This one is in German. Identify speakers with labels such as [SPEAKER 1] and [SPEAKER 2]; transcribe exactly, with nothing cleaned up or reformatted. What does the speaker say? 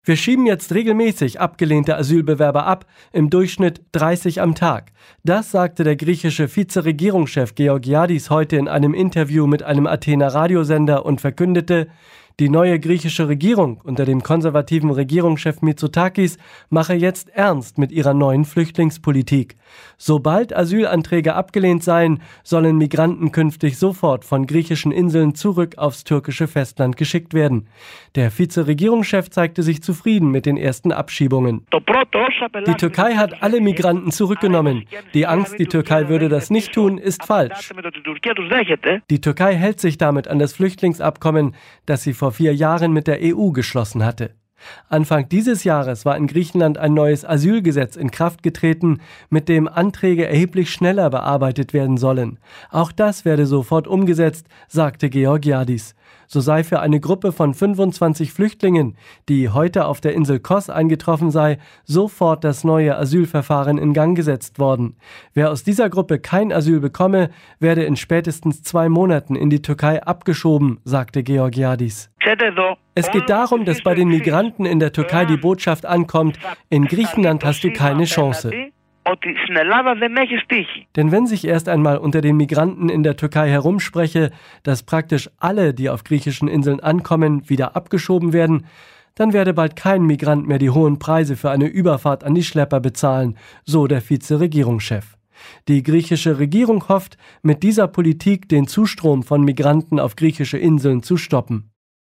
[SPEAKER 1] Wir schieben jetzt regelmäßig abgelehnte Asylbewerber ab, im Durchschnitt dreißig am Tag. Das sagte der griechische Vizeregierungschef Georgiadis heute in einem Interview mit einem Athener Radiosender und verkündete, die neue griechische Regierung unter dem konservativen Regierungschef Mitsotakis mache jetzt ernst mit ihrer neuen Flüchtlingspolitik. Sobald Asylanträge abgelehnt seien, sollen Migranten künftig sofort von griechischen Inseln zurück aufs türkische Festland geschickt werden. Der Vizeregierungschef zeigte sich zufrieden mit den ersten Abschiebungen. Die Türkei hat alle Migranten zurückgenommen. Die Angst, die Türkei würde das nicht tun, ist falsch. Die Türkei hält sich damit an das Flüchtlingsabkommen, das sie vor vier Jahren mit der E U geschlossen hatte. Anfang dieses Jahres war in Griechenland ein neues Asylgesetz in Kraft getreten, mit dem Anträge erheblich schneller bearbeitet werden sollen. Auch das werde sofort umgesetzt, sagte Georgiadis. So sei für eine Gruppe von fünfundzwanzig Flüchtlingen, die heute auf der Insel Kos eingetroffen sei, sofort das neue Asylverfahren in Gang gesetzt worden. Wer aus dieser Gruppe kein Asyl bekomme, werde in spätestens zwei Monaten in die Türkei abgeschoben, sagte Georgiadis. Es geht darum, dass bei den Migranten in der Türkei die Botschaft ankommt, in Griechenland hast du keine Chance. Denn wenn sich erst einmal unter den Migranten in der Türkei herumspreche, dass praktisch alle, die auf griechischen Inseln ankommen, wieder abgeschoben werden, dann werde bald kein Migrant mehr die hohen Preise für eine Überfahrt an die Schlepper bezahlen, so der Vizeregierungschef. Die griechische Regierung hofft, mit dieser Politik den Zustrom von Migranten auf griechische Inseln zu stoppen.